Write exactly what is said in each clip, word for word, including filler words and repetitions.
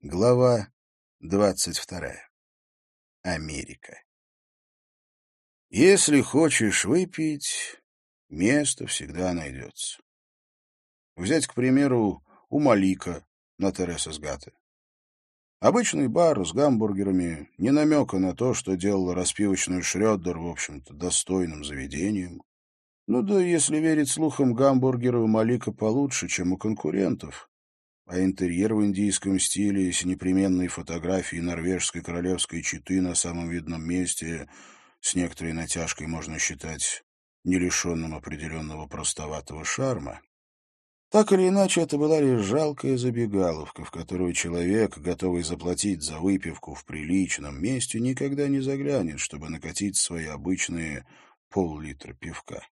Глава двадцать вторая. Америка. Если хочешь выпить, место всегда найдется. Взять, к примеру, у Малика на Тересас-Гате. Обычный бар с гамбургерами, не намека на то, что делала распивочную Шрёддер, в общем-то, достойным заведением. Ну да, если верить слухам, гамбургеры у Малика получше, чем у конкурентов. А интерьер в индийском стиле с непременной фотографией норвежской королевской четы на самом видном месте с некоторой натяжкой можно считать не лишенным определенного простоватого шарма. Так или иначе, это была лишь жалкая забегаловка, в которую человек, готовый заплатить за выпивку в приличном месте, никогда не заглянет, чтобы накатить свои обычные пол-литра пивка.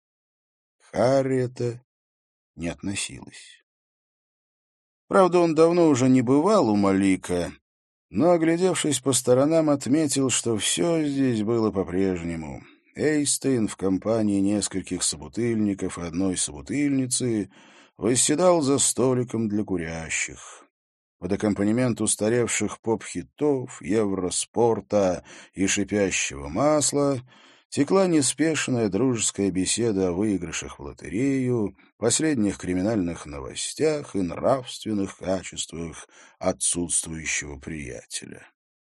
Харри это не относилось. Правда, он давно уже не бывал у Малика, но, оглядевшись по сторонам, отметил, что все здесь было по-прежнему. Эйстейн в компании нескольких собутыльников и одной собутыльницы восседал за столиком для курящих. Под аккомпанемент устаревших поп-хитов, евроспорта и шипящего масла текла неспешная дружеская беседа о выигрышах в лотерею, последних криминальных новостях и нравственных качествах отсутствующего приятеля.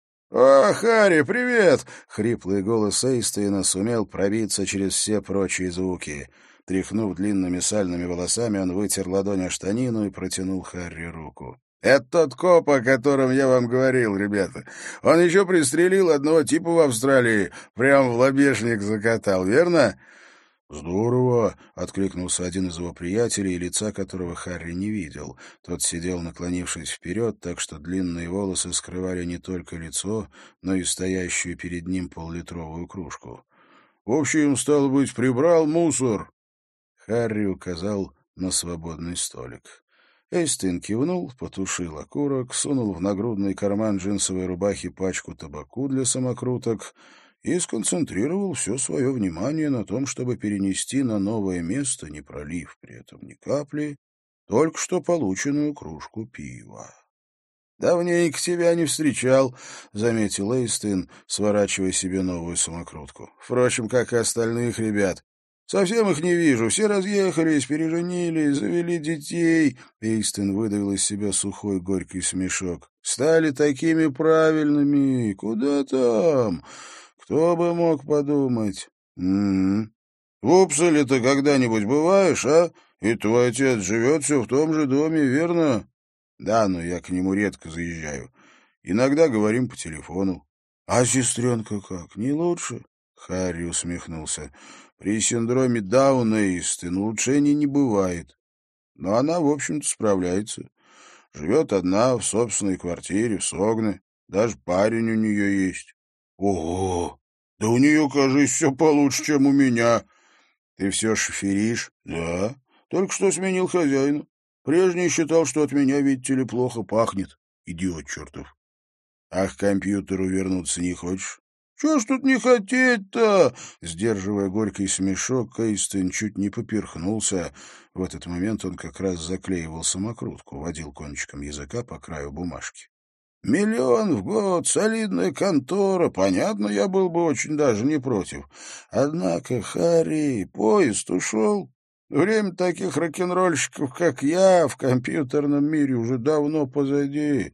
«О, Харри, привет!» — хриплый голос Эйстейна сумел пробиться через все прочие звуки. Тряхнув длинными сальными волосами, он вытер ладонь о штанину и протянул Харри руку. «Это тот коп, о котором я вам говорил, ребята. Он еще пристрелил одного типа в Австралии, прям в лобешник закатал, верно?» «Здорово!» — откликнулся один из его приятелей, лица которого Харри не видел. Тот сидел, наклонившись вперед, так что длинные волосы скрывали не только лицо, но и стоящую перед ним поллитровую кружку. «В общем, стало быть, прибрал мусор!» Харри указал на свободный столик. Эйстейн кивнул, потушил окурок, сунул в нагрудный карман джинсовой рубахи пачку табаку для самокруток и сконцентрировал все свое внимание на том, чтобы перенести на новое место, не пролив при этом ни капли, только что полученную кружку пива. «Давненько тебя не встречал», — заметил Эйстейн, сворачивая себе новую самокрутку. «Впрочем, как и остальных ребят. Совсем их не вижу. Все разъехались, переженились, завели детей». Эйстейн выдавил из себя сухой горький смешок. «Стали такими правильными. Куда там? Кто бы мог подумать?» «М-м. В Упсале ты когда-нибудь бываешь, а? И твой отец живет все в том же доме, верно?» «Да, но я к нему редко заезжаю. Иногда говорим по телефону». «А сестренка как, не лучше?» Харри усмехнулся. «При синдроме Дауна, Эйстейн, улучшений не бывает. Но она, в общем-то, справляется. Живет одна в собственной квартире в Согне. Даже парень у нее есть». «Ого! Да у нее, кажется, все получше, чем у меня». «Ты все шоферишь?» «Да. Только что сменил хозяина. Прежний считал, что от меня, видите ли, плохо пахнет. Идиот чертов». «А к компьютеру вернуться не хочешь?» «Чего ж тут не хотеть-то?» Сдерживая горький смешок, Эйстейн чуть не поперхнулся. В этот момент он как раз заклеивал самокрутку, водил кончиком языка по краю бумажки. «Миллион в год, солидная контора. Понятно, я был бы очень даже не против. Однако, Харри, поезд ушел. Время таких рок-н-ролльщиков, как я, в компьютерном мире уже давно позади.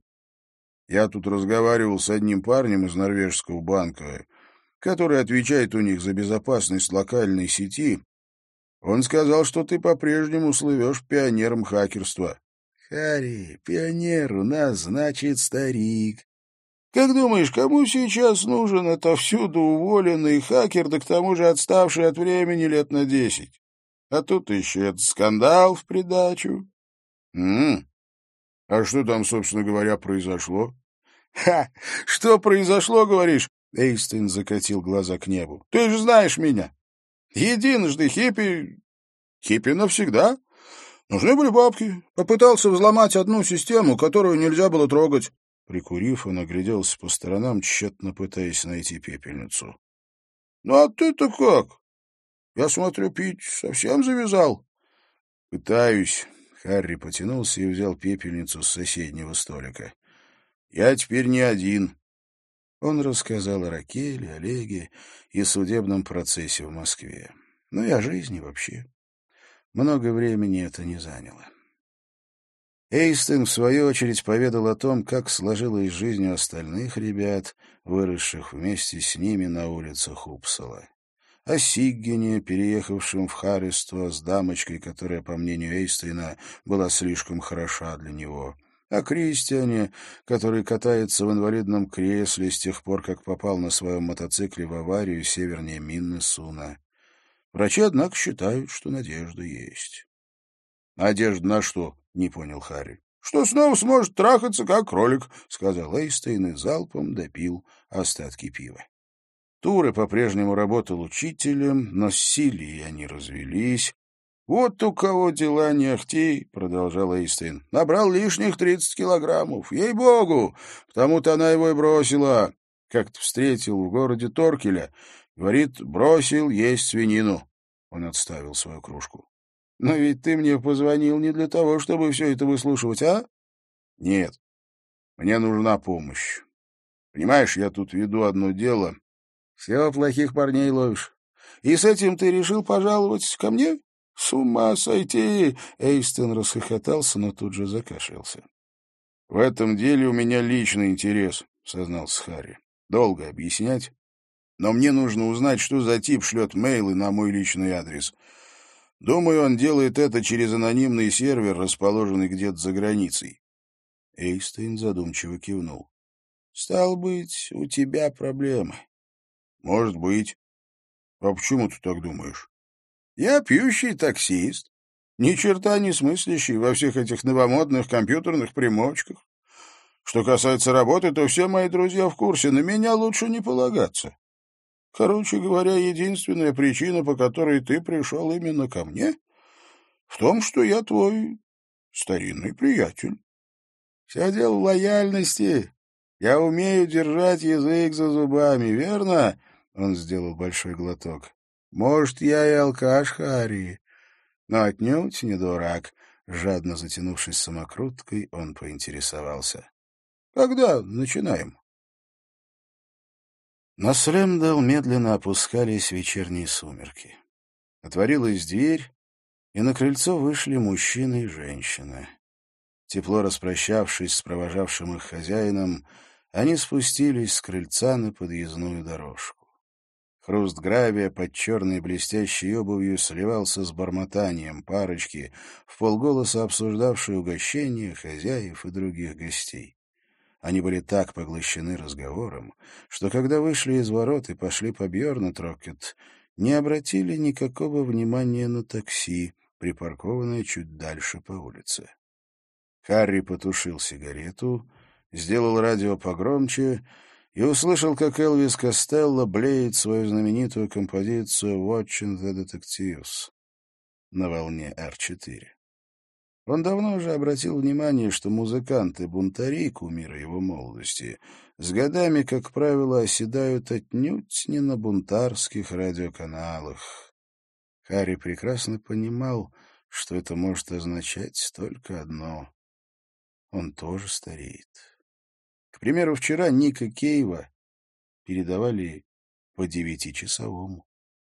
Я тут разговаривал с одним парнем из норвежского банка, который отвечает у них за безопасность локальной сети. Он сказал, что ты по-прежнему слывешь пионером хакерства». «Харри, пионер у нас, значит, старик. Как думаешь, кому сейчас нужен отовсюду уволенный хакер, да к тому же отставший от времени лет на десять? А тут еще этот скандал в придачу». «М-м. А что там, собственно говоря, произошло?» «Ха! Что произошло, говоришь?» Эйстейн закатил глаза к небу. «Ты же знаешь меня. Единожды хиппи... Хиппи навсегда. Нужны были бабки. Попытался взломать одну систему, которую нельзя было трогать». Прикурив, он огляделся по сторонам, тщетно пытаясь найти пепельницу. «Ну а ты-то как? Я смотрю, пить совсем завязал». «Пытаюсь». Харри потянулся и взял пепельницу с соседнего столика. Я теперь не один. Он рассказал о Ракеле, Олеге и судебном процессе в Москве. Ну и о жизни вообще. Много времени это не заняло. Эйстин, в свою очередь, поведал о том, как сложилась жизнь у остальных ребят, выросших вместе с ними на улицах Упсала. О Сиггене, переехавшем в Хариство с дамочкой, которая, по мнению Эйстейна, была слишком хороша для него. О Кристиане, который катается в инвалидном кресле с тех пор, как попал на своем мотоцикле в аварию севернее Миннесуна. Врачи, однако, считают, что надежда есть. «Надежда на что?» — не понял Харри. «Что снова сможет трахаться, как кролик», — сказал Эйстейн и залпом допил остатки пива. Туре по-прежнему работал учителем, но с Силией они развелись. «Вот у кого дела не ахти», — продолжал Эйстейн. «Набрал лишних тридцать килограммов. Ей-богу! Потому-то она его и бросила. Как-то встретил в городе Торкеля. Говорит, бросил есть свинину». Он отставил свою кружку. «Но ведь ты мне позвонил не для того, чтобы все это выслушивать, а?» «Нет, мне нужна помощь. Понимаешь, я тут веду одно дело». «Все плохих парней ловишь. И с этим ты решил пожаловать ко мне? С ума сойти!» Эйстон расхохотался, но тут же закашлялся. «В этом деле у меня личный интерес», — сознался Харри. «Долго объяснять. Но мне нужно узнать, что за тип шлет мейлы на мой личный адрес. Думаю, он делает это через анонимный сервер, расположенный где-то за границей». Эйстейн задумчиво кивнул. «Стало быть, у тебя проблемы». «Может быть. А почему ты так думаешь?» «Я пьющий таксист, ни черта не смыслящий во всех этих новомодных компьютерных примочках. Что касается работы, то все мои друзья в курсе, на меня лучше не полагаться. Короче говоря, единственная причина, по которой ты пришел именно ко мне, в том, что я твой старинный приятель. Все дело в лояльности. Я умею держать язык за зубами, верно?» Он сделал большой глоток. «Может, я и алкаш, Харри, но отнюдь не дурак». Жадно затянувшись самокруткой, он поинтересовался. «Когда начинаем?» На Слемдал медленно опускались вечерние сумерки. Отворилась дверь, и на крыльцо вышли мужчина и женщина. Тепло распрощавшись с провожавшим их хозяином, они спустились с крыльца на подъездную дорожку. Хруст гравия под черной блестящей обувью сливался с бормотанием парочки, вполголоса обсуждавшей угощения хозяев и других гостей. Они были так поглощены разговором, что когда вышли из ворот и пошли по Бьернутроккет, не обратили никакого внимания на такси, припаркованное чуть дальше по улице. Харри потушил сигарету, сделал радио погромче и услышал, как Элвис Костелло блеет свою знаменитую композицию «Watching the Detectives» на волне эр четыре. Он давно уже обратил внимание, что музыканты-бунтари, кумиры его молодости, с годами, как правило, оседают отнюдь не на бунтарских радиоканалах. Харри прекрасно понимал, что это может означать только одно — он тоже стареет. К примеру, вчера Ника Кейва передавали по девятичасовому.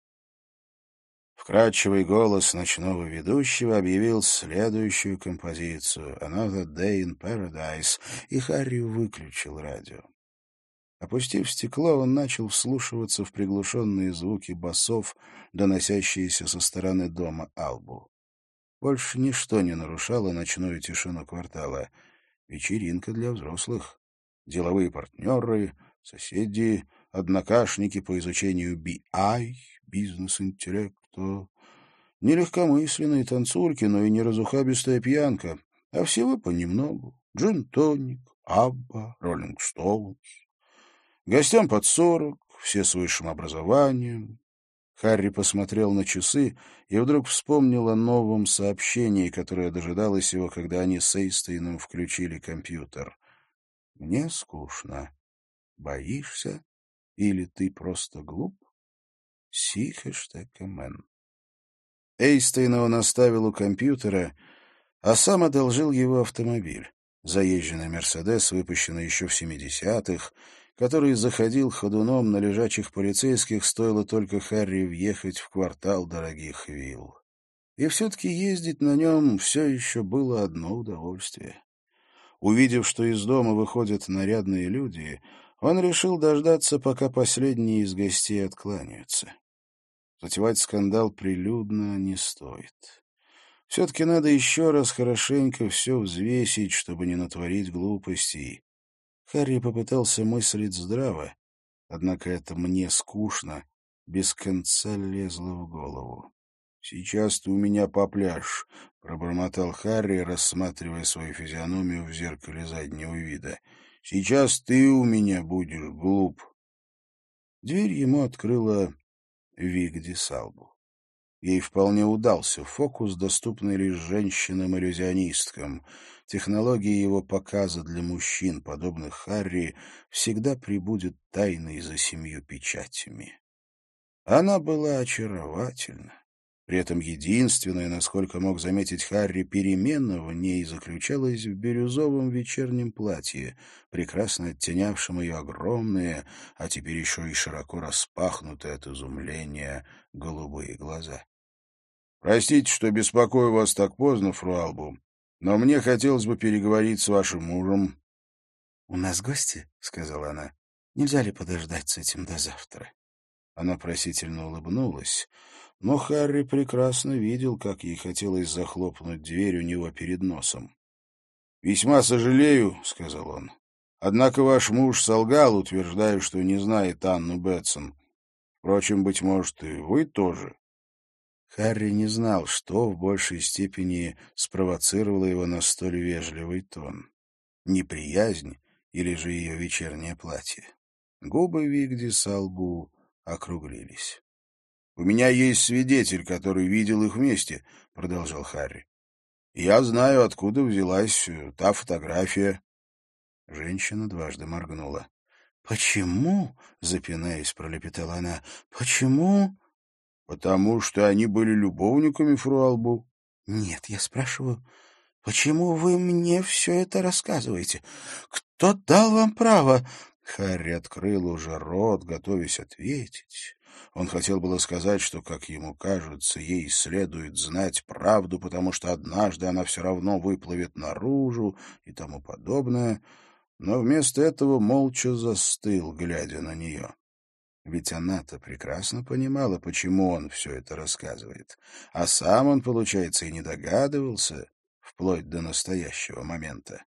Вкрадчивый голос ночного ведущего объявил следующую композицию «Another Day in Paradise», и Харри выключил радио. Опустив стекло, он начал вслушиваться в приглушенные звуки басов, доносящиеся со стороны дома Албу. Больше ничто не нарушало ночную тишину квартала. Вечеринка для взрослых. Деловые партнеры, соседи, однокашники по изучению би ай, бизнес-интеллекта. Не легкомысленные танцульки, но и не разухабистая пьянка, а всего понемногу. Джин-тоник, Абба, Роллинг Стоунс. Гостям под сорок, все с высшим образованием. Харри посмотрел на часы и вдруг вспомнил о новом сообщении, которое дожидалось его, когда они с Эйстейном включили компьютер. «Мне скучно. Боишься? Или ты просто глуп? Си хэштег эм». Эйстейна он оставил у компьютера, а сам одолжил его автомобиль. заезженный «Мерседес», выпущенный еще в семидесятых, который заходил ходуном на лежачих полицейских, стоило только Харри въехать в квартал дорогих вилл. И все-таки ездить на нем все еще было одно удовольствие. Увидев, что из дома выходят нарядные люди, он решил дождаться, пока последние из гостей откланяются. Затевать скандал прилюдно не стоит. Все-таки надо еще раз хорошенько все взвесить, чтобы не натворить глупостей. Харри попытался мыслить здраво, однако это мне скучно, без конца лезло в голову. «Сейчас ты у меня попляшь», — пробормотал Харри, рассматривая свою физиономию в зеркале заднего вида. «Сейчас ты у меня будешь глуп». Дверь ему открыла Вигди Салбу. Ей вполне удался фокус, доступный лишь женщинам-иллюзионисткам. Технология его показа для мужчин, подобных Харри, всегда пребудет тайной за семью печатями. Она была очаровательна. При этом единственная, насколько мог заметить Харри, перемена в ней заключалась в бирюзовом вечернем платье, прекрасно оттенявшем ее огромные, а теперь еще и широко распахнутые от изумления голубые глаза. «Простите, что беспокою вас так поздно, фру Албу, но мне хотелось бы переговорить с вашим мужем». «У нас гости», — сказала она. «Нельзя ли подождать с этим до завтра?» Она просительно улыбнулась, но Харри прекрасно видел, как ей хотелось захлопнуть дверь у него перед носом. «Весьма сожалею», — сказал он. «Однако ваш муж солгал, утверждая, что не знает Анну Бетсон. Впрочем, быть может, и вы тоже». Харри не знал, что в большей степени спровоцировало его на столь вежливый тон. Неприязнь или же ее вечернее платье. Губы Вигди Салбу округлились. «У меня есть свидетель, который видел их вместе», — продолжал Харри. «Я знаю, откуда взялась та фотография». Женщина дважды моргнула. «Почему?» — запинаясь, пролепетала она. «Почему?» «Потому что они были любовниками, фру Албу». «Нет, я спрашиваю, почему вы мне все это рассказываете? Кто дал вам право?» Харри открыл уже рот, готовясь ответить. Он хотел было сказать, что, как ему кажется, ей следует знать правду, потому что однажды она все равно выплывет наружу и тому подобное, но вместо этого молча застыл, глядя на нее. Ведь она-то прекрасно понимала, почему он все это рассказывает, а сам он, получается, и не догадывался, вплоть до настоящего момента.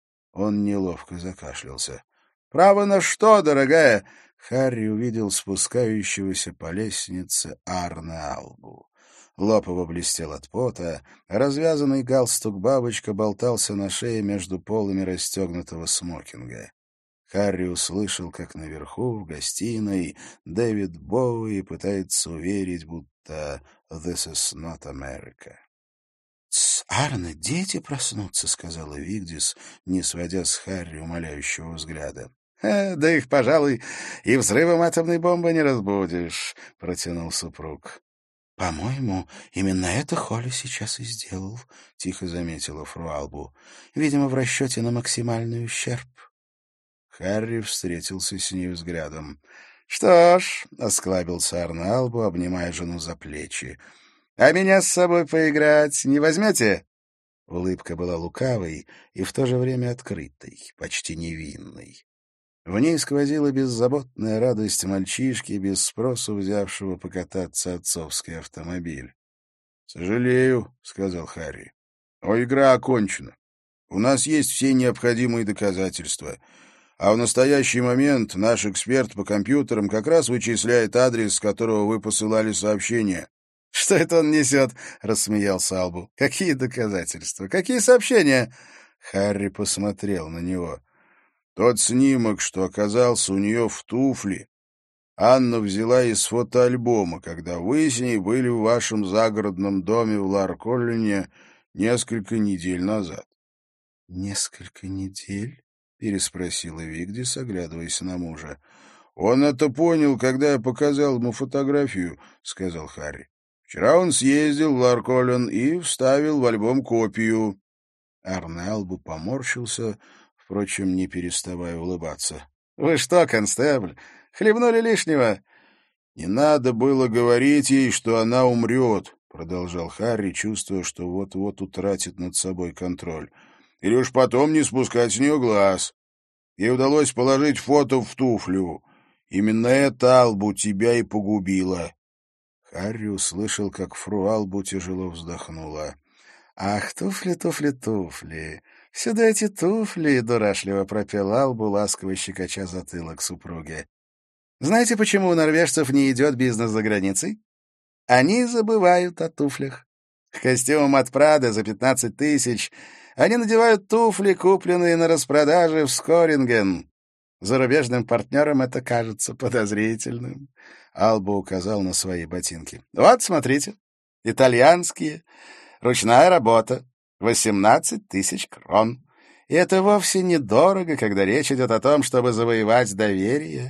Он неловко закашлялся. «Право на что, дорогая?» Харри увидел спускающегося по лестнице Арне Албу. Лоб его блестел от пота, а развязанный галстук-бабочка болтался на шее между полами расстегнутого смокинга. Харри услышал, как наверху, в гостиной, Дэвид Боуи пытается уверить, будто «This is not America». «Тсс, Арне, дети проснутся», — сказала Вигдис, не сводя с Харри умоляющего взгляда. «Э, «Да их, пожалуй, и взрывом атомной бомбы не разбудишь», — протянул супруг. «По-моему, именно это Холли сейчас и сделал», — тихо заметила фру Албу. «Видимо, в расчете на максимальный ущерб». Харри встретился с ней взглядом. «Что ж», — осклабился Арне Албу, обнимая жену за плечи, — «а меня с собой поиграть не возьмете?» Улыбка была лукавой и в то же время открытой, почти невинной. В ней сквозила беззаботная радость мальчишки, без спросу взявшего покататься отцовский автомобиль. «Сожалею», — сказал Харри, — «но игра окончена. У нас есть все необходимые доказательства». А в настоящий момент наш эксперт по компьютерам как раз вычисляет адрес, с которого вы посылали сообщение. — Что это он несет? — рассмеялся Албу. — Какие доказательства? Какие сообщения? Харри посмотрел на него. — Тот снимок, что оказался у нее в туфле, Анна взяла из фотоальбома, когда вы с ней были в вашем загородном доме в Лар-Коллине несколько недель назад. — Несколько недель? — переспросила Вигдис, оглядываясь на мужа. — Он это понял, когда я показал ему фотографию, — сказал Харри. — Вчера он съездил в Лар-Коллин и вставил в альбом копию. Арне Албу поморщился, впрочем, не переставая улыбаться. — Вы что, констебль, хлебнули лишнего? — Не надо было говорить ей, что она умрет, — продолжал Харри, чувствуя, что вот-вот утратит над собой контроль. — Или уж потом не спускать с нее глаз. Ей удалось положить фото в туфлю. Именно это, Албу, тебя и погубило. Харри услышал, как фру Албу тяжело вздохнула. — Ах, туфли, туфли, туфли! Сюда эти туфли! — дурашливо пропел Албу, ласково щекоча затылок супруги. — Знаете, почему у норвежцев не идет бизнес за границей? Они забывают о туфлях. Костюм от Прада за пятнадцать тысяч. Они надевают туфли, купленные на распродаже в Скоринген. Зарубежным партнерам это кажется подозрительным. Алба указал на свои ботинки. Вот, смотрите, итальянские, ручная работа, восемнадцать тысяч крон. И это вовсе недорого, когда речь идет о том, чтобы завоевать доверие.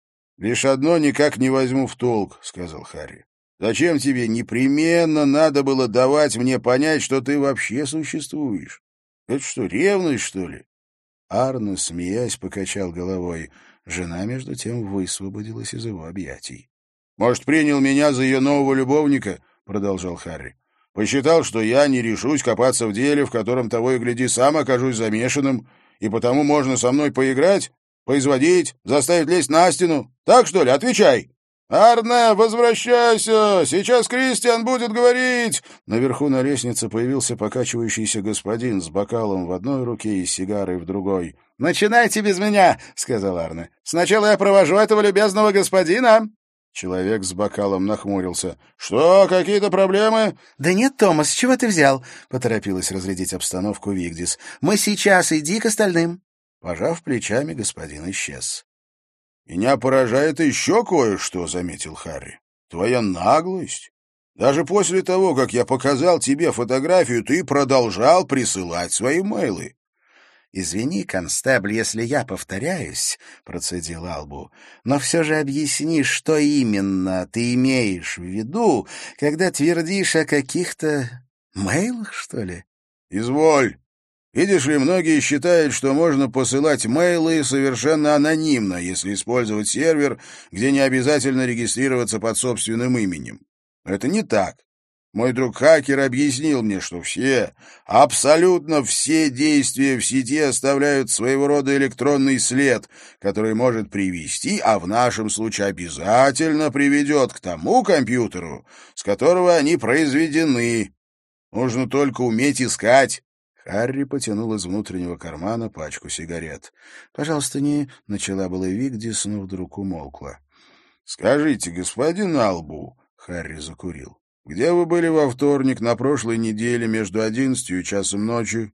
— Лишь одно никак не возьму в толк, — сказал Харри. — Зачем тебе непременно надо было давать мне понять, что ты вообще существуешь? Это что, ревность, что ли? Арне, смеясь, покачал головой. Жена, между тем, высвободилась из его объятий. — Может, принял меня за ее нового любовника? — продолжал Харри. — Посчитал, что я не решусь копаться в деле, в котором, того и гляди, сам окажусь замешанным, и потому можно со мной поиграть, поизводить, заставить лезть на стену. Так, что ли? Отвечай! — Арне, возвращайся! Сейчас Кристиан будет говорить! Наверху на лестнице появился покачивающийся господин с бокалом в одной руке и сигарой в другой. — Начинайте без меня, — сказал Арне. — Сначала я провожу этого любезного господина. Человек с бокалом нахмурился. — Что, какие-то проблемы? — Да нет, Томас, с чего ты взял? — поторопилась разрядить обстановку Вигдис. — Мы сейчас, иди к остальным. Пожав плечами, господин исчез. «Меня поражает еще кое-что», — заметил Харри. «Твоя наглость. Даже после того, как я показал тебе фотографию, ты продолжал присылать свои мейлы». «Извини, констебль, если я повторяюсь», — процедил Албу, «но все же объясни, что именно ты имеешь в виду, когда твердишь о каких-то мейлах, что ли?» «Изволь. Видишь ли, многие считают, что можно посылать мейлы совершенно анонимно, если использовать сервер, где не обязательно регистрироваться под собственным именем. Но это не так. Мой друг-хакер объяснил мне, что все, абсолютно все действия в сети оставляют своего рода электронный след, который может привести, а в нашем случае обязательно приведет к тому компьютеру, с которого они произведены. Нужно только уметь искать». Харри потянул из внутреннего кармана пачку сигарет. «Пожалуйста, не...» — начала была Вигдис, но вдруг умолкла. «Скажите, господин Албу...» — Харри закурил. «Где вы были во вторник на прошлой неделе между одиннадцатью и часом ночи?»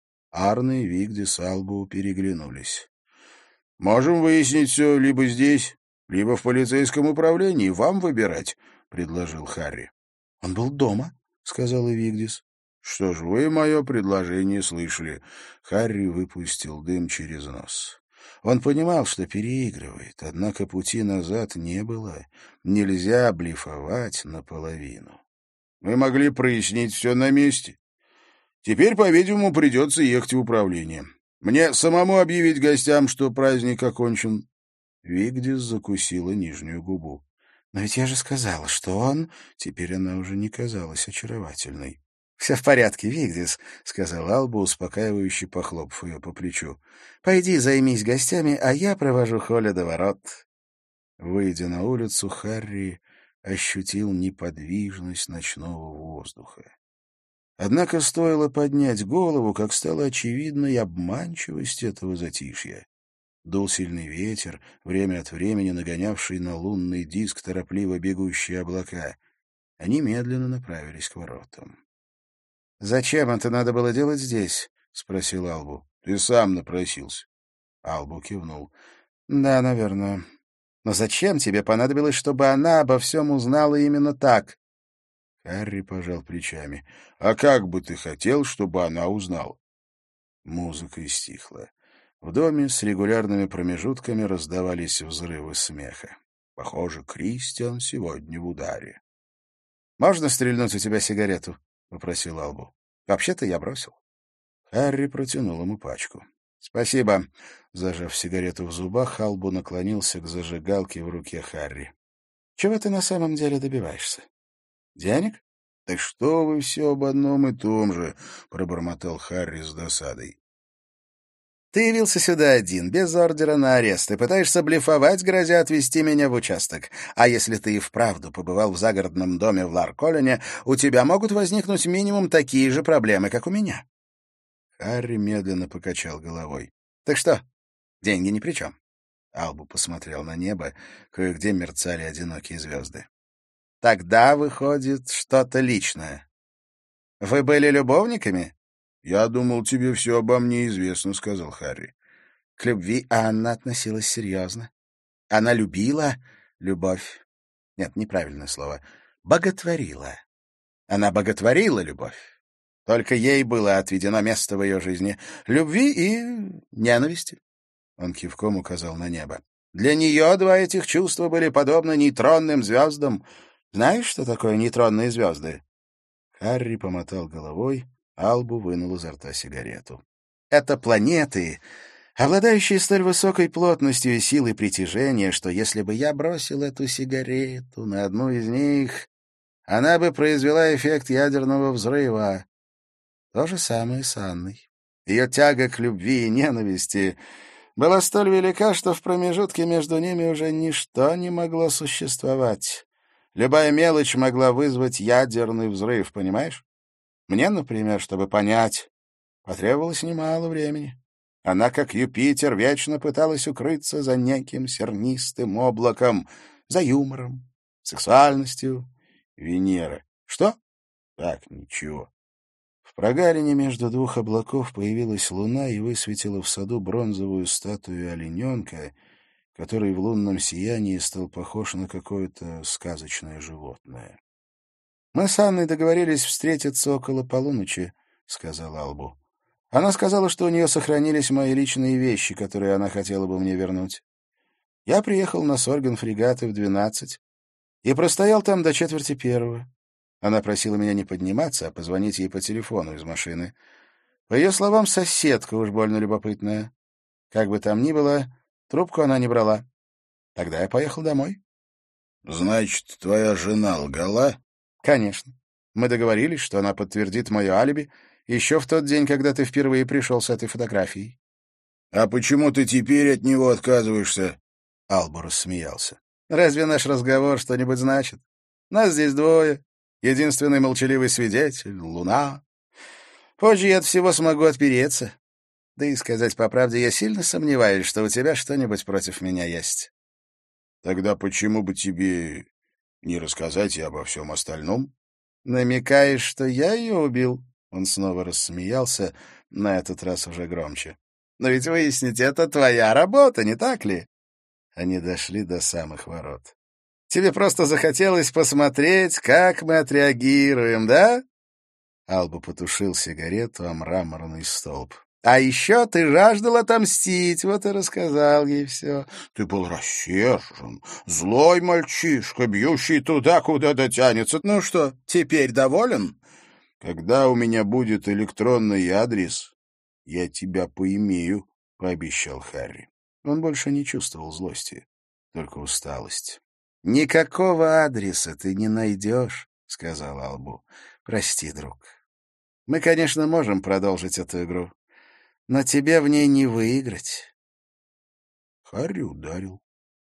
Арне, Вигдис, Албу переглянулись. «Можем выяснить все либо здесь, либо в полицейском управлении. Вам выбирать», — предложил Харри. «Он был дома», — сказала Вигдис. «Что ж, вы мое предложение слышали». Харри выпустил дым через нос. Он понимал, что переигрывает, однако пути назад не было. Нельзя блефовать наполовину. «Мы могли прояснить все на месте. Теперь, по-видимому, придется ехать в управление. Мне самому объявить гостям, что праздник окончен». Вигдис закусила нижнюю губу. «Но ведь я же сказала, что он...» Теперь она уже не казалась очаровательной. — Все в порядке, Вигдис, — сказал Алба, успокаивающе похлопав ее по плечу. — Пойди займись гостями, а я провожу Холли до ворот. Выйдя на улицу, Харри ощутил неподвижность ночного воздуха. Однако стоило поднять голову, как стало очевидной обманчивость этого затишья. Дул сильный ветер, время от времени нагонявший на лунный диск торопливо бегущие облака. Они медленно направились к воротам. — Зачем это надо было делать здесь? — спросил Албу. — Ты сам напросился. Албу кивнул. — Да, наверное. Но зачем тебе понадобилось, чтобы она обо всем узнала именно так? Харри пожал плечами. — А как бы ты хотел, чтобы она узнала? Музыка стихла. В доме с регулярными промежутками раздавались взрывы смеха. Похоже, Кристиан сегодня в ударе. — Можно стрельнуть у тебя сигарету? — попросил Албу. — Вообще-то я бросил. Харри протянул ему пачку. — Спасибо. Зажав сигарету в зубах, Албу наклонился к зажигалке в руке Харри. — Чего ты на самом деле добиваешься? Денег? — Да что вы все об одном и том же, — пробормотал Харри с досадой. — Ты явился сюда один, без ордера на арест, и пытаешься блефовать, грозя отвезти меня в участок. А если ты и вправду побывал в загородном доме в Лар-Коллине, у тебя могут возникнуть минимум такие же проблемы, как у меня. Харри медленно покачал головой. — Так что, деньги ни при чем. Албу посмотрел на небо, кое-где мерцали одинокие звезды. — Тогда, выходит, что-то личное. Вы были любовниками? — Я думал, тебе все обо мне известно, — сказал Харри. К любви Анна относилась серьезно. Она любила любовь. Нет, неправильное слово. Боготворила. Она боготворила любовь. Только ей было отведено место в ее жизни любви и ненависти. Он кивком указал на небо. Для нее два этих чувства были подобны нейтронным звездам. Знаешь, что такое нейтронные звезды? Харри помотал головой, Албу вынул изо рта сигарету. Это планеты, обладающие столь высокой плотностью и силой притяжения, что если бы я бросил эту сигарету на одну из них, она бы произвела эффект ядерного взрыва. То же самое с Анной. Ее тяга к любви и ненависти была столь велика, что в промежутке между ними уже ничто не могло существовать. Любая мелочь могла вызвать ядерный взрыв, понимаешь? Мне, например, чтобы понять, потребовалось немало времени. Она, как Юпитер, вечно пыталась укрыться за неким сернистым облаком, за юмором, сексуальностью Венеры. Что? Так, ничего. В прогалине между двух облаков появилась луна и высветила в саду бронзовую статую олененка, который в лунном сиянии стал похож на какое-то сказочное животное. — Мы с Анной договорились встретиться около полуночи, — сказал Албу. Она сказала, что у нее сохранились мои личные вещи, которые она хотела бы мне вернуть. Я приехал на Сорген-фрегаты в двенадцать и простоял там до четверти первого. Она просила меня не подниматься, а позвонить ей по телефону из машины. По ее словам, соседка уж больно любопытная. Как бы там ни было, трубку она не брала. Тогда я поехал домой. — Значит, твоя жена лгала? — Конечно. Мы договорились, что она подтвердит мое алиби еще в тот день, когда ты впервые пришел с этой фотографией. — А почему ты теперь от него отказываешься? Албу рассмеялся. — Разве наш разговор что-нибудь значит? Нас здесь двое. Единственный молчаливый свидетель — луна. Позже я от всего смогу отпереться. Да и сказать по правде, я сильно сомневаюсь, что у тебя что-нибудь против меня есть. Тогда почему бы тебе не рассказать и обо всем остальном? Намекаешь, что я ее убил? Он снова рассмеялся, на этот раз уже громче. Но ведь выяснить — это твоя работа, не так ли? Они дошли до самых ворот. Тебе просто захотелось посмотреть, как мы отреагируем, да? Алба потушил сигарету о мраморный столб. А еще ты жаждал отомстить, вот и рассказал ей все. Ты был рассержен, злой мальчишка, бьющий туда, куда дотянется. Ну что, теперь доволен? Когда у меня будет электронный адрес, я тебя поимею, — пообещал Харри. Он больше не чувствовал злости, только усталость. — Никакого адреса ты не найдешь, — сказал Албу. — Прости, друг. Мы, конечно, можем продолжить эту игру, но тебе в ней не выиграть. Харри ударил.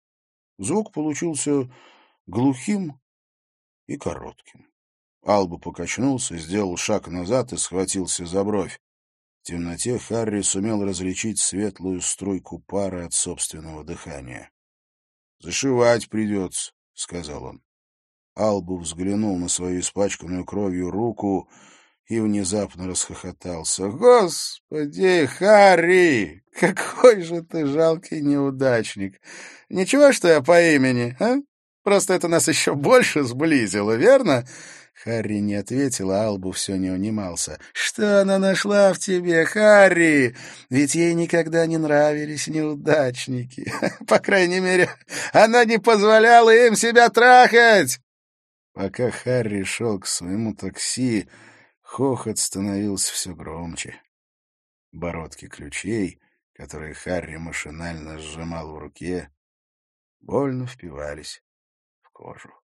Звук получился глухим и коротким. Албу покачнулся, сделал шаг назад и схватился за бровь. В темноте Харри сумел различить светлую струйку пара от собственного дыхания. — Зашивать придется, — сказал он. Албу взглянул на свою испачканную кровью руку и внезапно расхохотался. — Господи, Харри, какой же ты жалкий неудачник! Ничего, что я по имени, а? Просто это нас еще больше сблизило, верно? Харри не ответил, а Албу все не унимался. — Что она нашла в тебе, Харри? Ведь ей никогда не нравились неудачники. По крайней мере, она не позволяла им себя трахать. Пока Харри шел к своему такси, хохот становился все громче. Бородки ключей, которые Харри машинально сжимал в руке, больно впивались в кожу.